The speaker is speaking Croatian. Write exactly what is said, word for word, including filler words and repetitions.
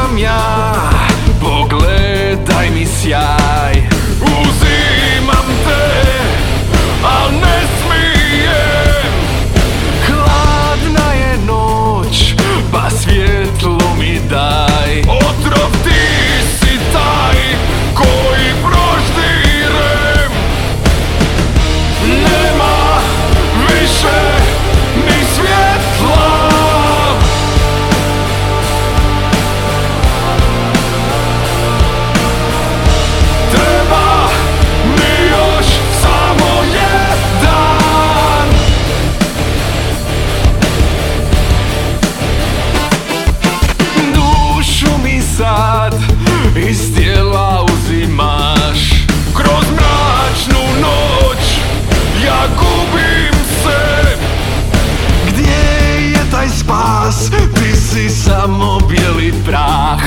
sam ja, pogledaj mi sjaj. Uzimam te, al ne smijem. Hladna je noć, pa svjetlo mi daj. Otrov ti si taj koji proždirem. Nema više ni svjetla. Treba mi još samo jedan. Dušu mi sad iz tijela uzimaš. Kroz mračnu noć ja gubim se. Gdje je taj spas? Ti si samo bijeli prah.